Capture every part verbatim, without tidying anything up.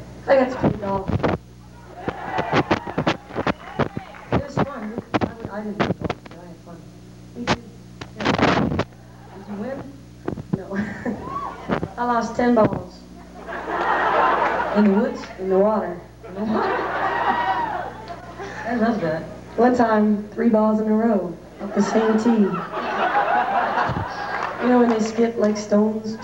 I got to play golf. It was fun. I, would, I didn't play golf, but I had fun. Me too. Yeah. Did you win? No. I lost ten balls. In the woods, in the water. In the water. I love that. One time, three balls in a row, up the same tee. You know when they skip like stones?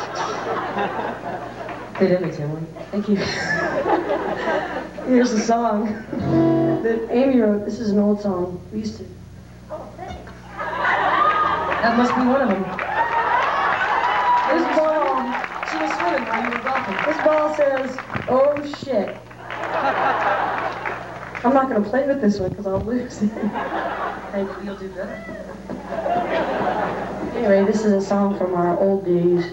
Good image, Emily. Thank you. Here's a song that Amy wrote. This is an old song. We used to. Oh, thanks. That must be one of them. This ball, she was swimming while you were golfing. This ball says, oh shit. I'm not going to play with this one because I'll lose. Hey, you'll do better. Anyway, this is a song from our old days.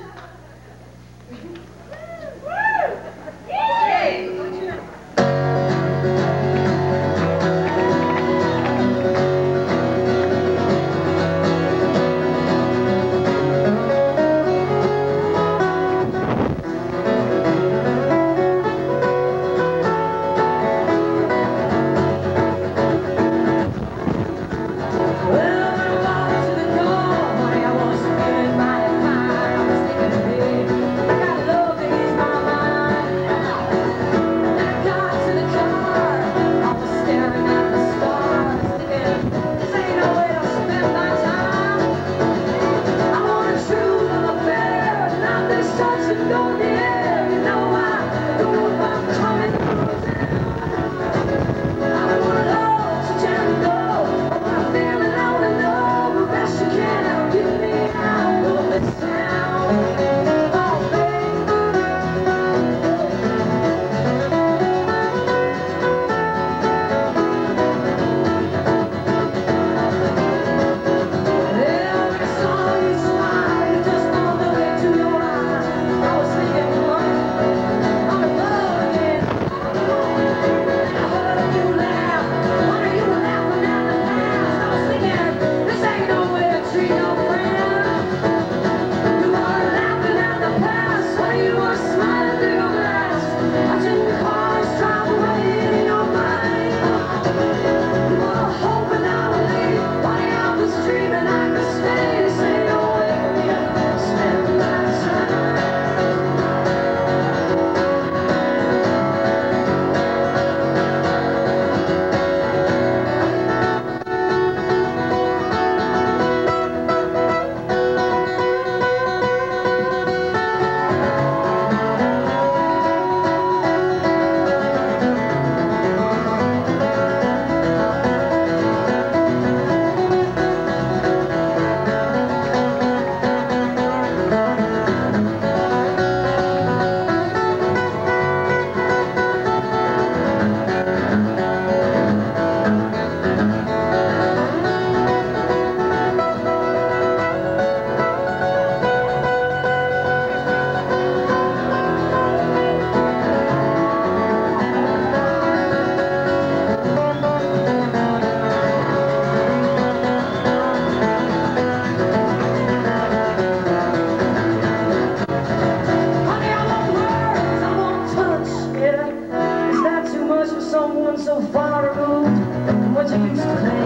So far removed from what you used to think.